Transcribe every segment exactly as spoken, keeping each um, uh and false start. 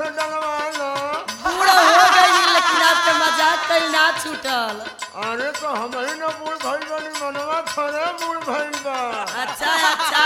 से डलवा लो। बूढ़ हो गई लेकिन आपके मजाक कहीं ना छूटल। अरे तो हम ही ना बूढ़ भइल बानी, मनवा थोड़े बूढ़ भइल बा। अच्छा अच्छा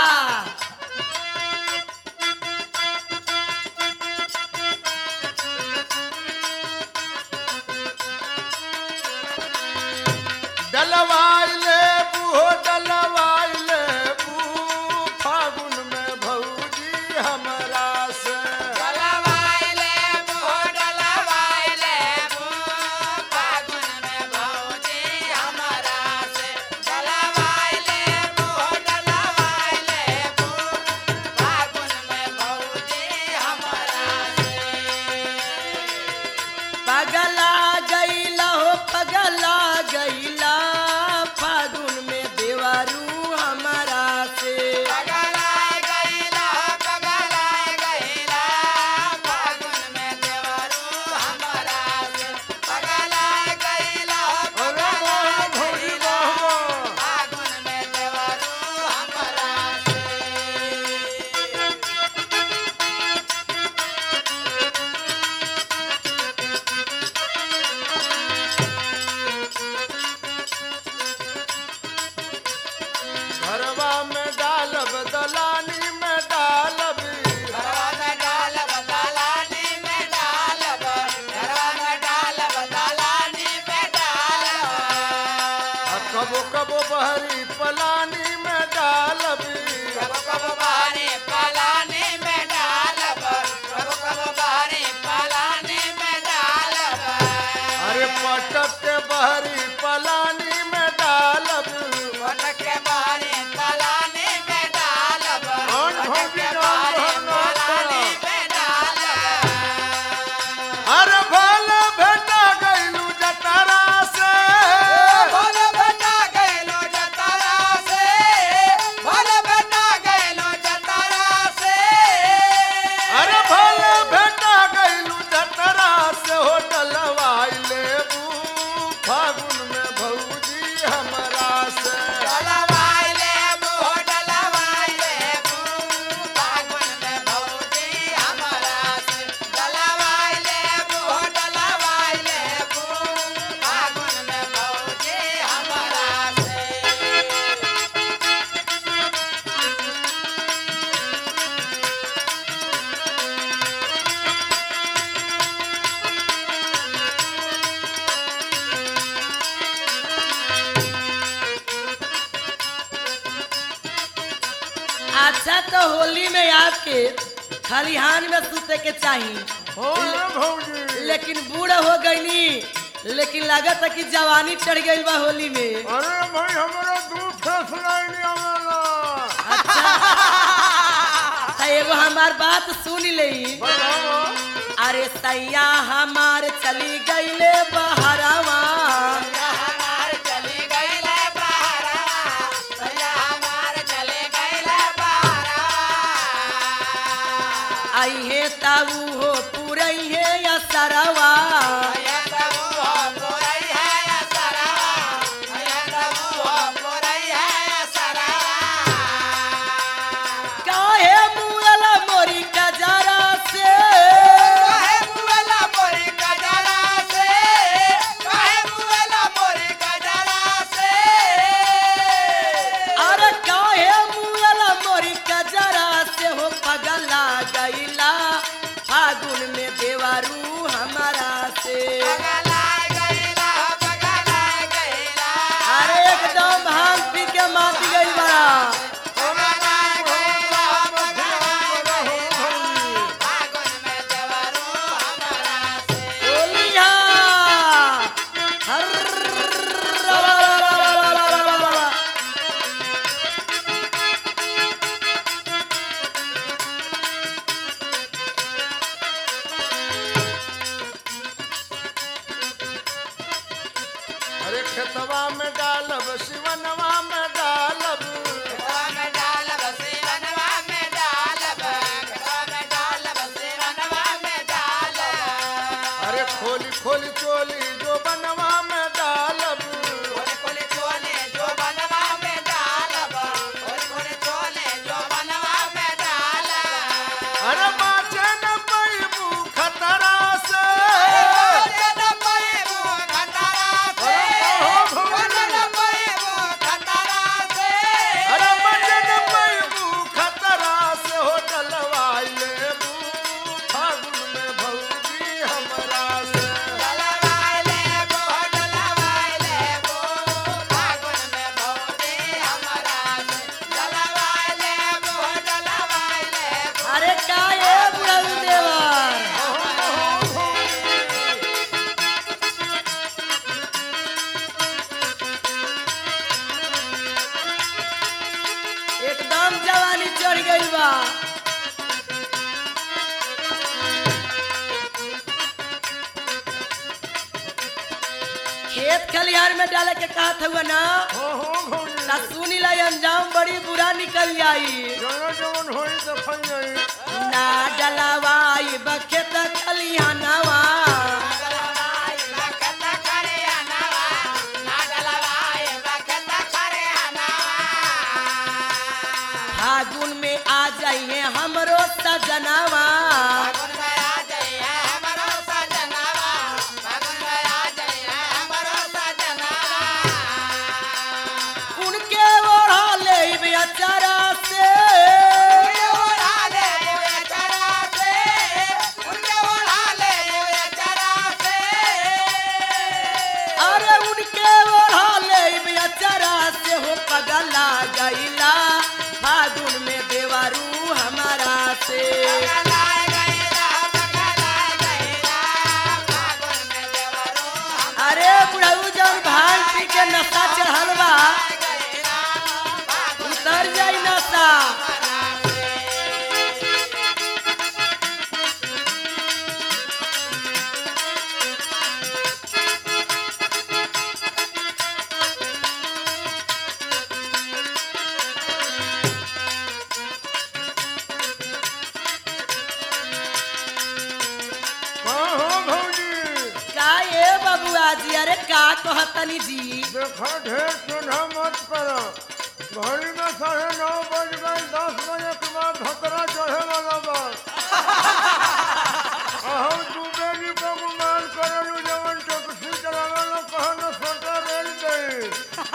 डलवाई ले बूहो डलवाई ले बू फागुन में भौजी हमरा से। डलवाई ले बू डलवाई ले बू फागुन में भौजी हमरा से। डलवाई ले बू डलवाई ले बू फागुन में भौजी हमरा से। पगला गईला हो पगला गईला फागुन में देवरू हमारा से। पगला गईला पगला गईला फागुन में देवरू हमरा से। पगला गईला अरे वाह भौजी वाह वाह। फागुन में देवरू हमरा से। घरवा में डालब दलानी में डालब। घरवा में डालब दलानी में डालब। घरवा में डालब दलानी में डालब। आ कबो कबो बहरी पलानी में डालब। कब कब बारी पलानी में डालब। कब कब बारी पलानी में डालब। अरे पटक के बहरी पलानी में डालब। पटक के बारी पलानी में डालब। और पटक के भौजी बारी डाल भरना पलानी पड़ा। में डालब। अरे भले भेटा गइलू जतरा से। भोले बेटा गइलो जतरा से। भोले बेटा गइलो जतरा से। अरे भले भेटा गइलू जतरा से हो डलवाई लेबू फागुन में भौजी हमरा से। डलवाई लेबू हो डलवाई लेबू फागुन में भौजी हमरा से। डलवाई लेबू हो डलवाई लेबू फागुन में भौजी हमरा से। अच्छा तो होली में आपके खलिहान में सूते के चाहिए हो रे भौजी। लेकिन बूढ़ हो गईनी लेकिन लागत है कि जवानी चढ़ गई बा होली में। अरे भाई हमरा दूध फैसला नहीं आवेला। अच्छा तो एगो हमार बात सुन ले। बताओ। अरे सैया हमार चली गईले बहरवा। सैया हमार चली गइले बहरा। सैया हमार चली गइले बहरा। अहे तबू हो पुरैहे असरवा। अये तबु हो पुरई है असरवा। अये तबु हो पुरई है असरवा। काहे मुरल मोरी कजरा से। काहे मुएला मोरी कजरा से। काहे मुएला मोरी कजरा से। अरे काहे मुरल मोरी कजरा से हो पगला गईला फागुन में देवरू हमारा से। पगला गइला पगला गइला। अरे एकदम भांग पी के मात गई बड़ा। पगला गइला पगला गइला। फागुन में देवरू हमरा से। बोलिया हर अरे खेतवा में डालब शिवनवा में डालब। खेतवा में डालब शिवनवा में डालब। खेतवा में डालब शिवनवा में डालब। अरे खोली खोली चोली जो बनवा में डालब। खोले खोले चोले जो बनवा में डालब। खोले खोले चोले जो बनवा में डालब। अरे बाचे न पैबू खत खेत खलिहान में डाले के कहा था ना हो हो भौजी ता सुनी ला अंजाम बड़ी बुरा निकल जाई जवन जवन होई देखल जाई ना डलवाई बखेत खलिहानवा फागुन में आ जाइए हमरो सजनवा उनके ओढ़ा ले बेचारा से अरे उनके ओढ़ा ले बेचारा से हो पगला गईला फागुन में देवारू हमारा से अरे बुढ़ऊ जब भांग पी के नशा चढ़ल बा उतर जाई नशा का हो भौजी का ये बबुआ जी अरे का कहतनी जी देखा ढेर सुना मत करो घड़ी में साढ़े नौ बज गए दस बजे के बाद धतरा चढ़े वाला बा अहम दुबेली को गुमान करलू जवन टैक्सी चलावेला कहन सोटा रेल गई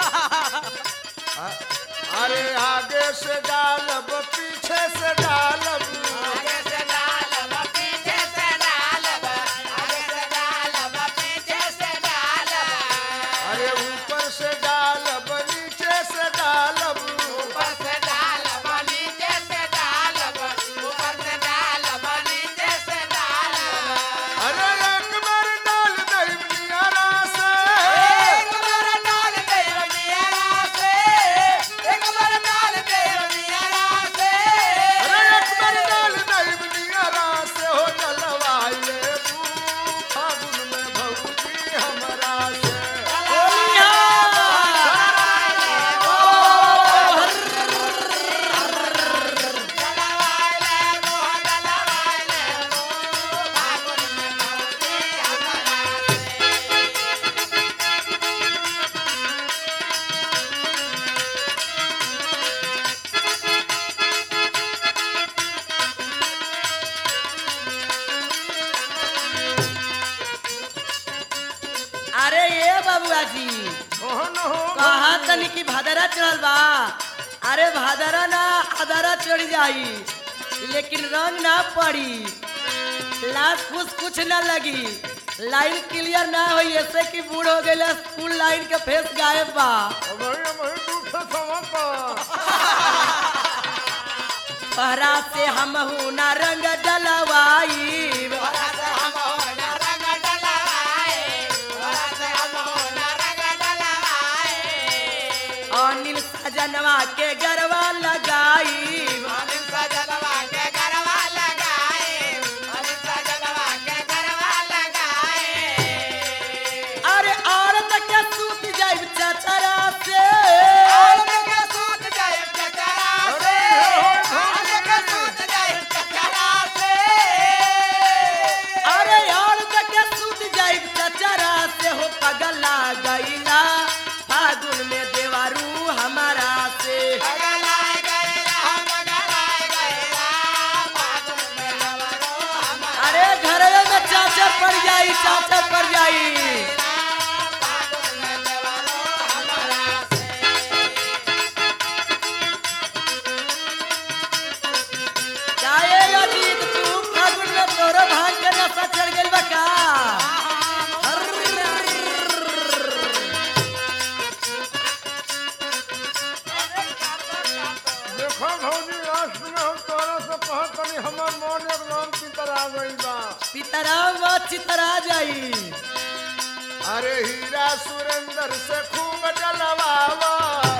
अरे आगे से डालब पीछे से डालब अरे ऊपर से डालब नीचे से डालब अरे एक बार डाल दई नियारा से अरे एक बार डाल दई नियारा से हो जलवाइले तू फागुन में भौजी हमरा से अरे ये बबुआ जी ओहन हो कहा तनी की भादरा चढ़ल बा अरे भादरा ना आदरा चढ़ जाई लेकिन रंग ना पड़ी लाश कुछ कुछ ना लगी लाइन क्लियर ना होई ऐसे कि बूढ़ हो गए स्कूल लाइन के फेस गायब बा अबे मैं दूसरा सवाल का पहरा से हम हूं ना रंग डलवाई अनिल सजनवा के गरवा लगाई अरे औरत के सूत जाई चचरा से अरे औरत के सूत जाई चचरा से हो पगला गईला फागुन में देवारू हमारा से अरे घर में चाचा पड़ जाई चाचा पड़ जाई चाहे अजीत तू फागुन में तोरो भांग के नशा चढ़ गइल बा का देखो भौजी लास्ट में हम तोरा से कहत तनी हमर मन एकदम चितर आ गइल बा पितरा व चितरा जाई अरे हीरा सुरेंद्र से खूब डलवावा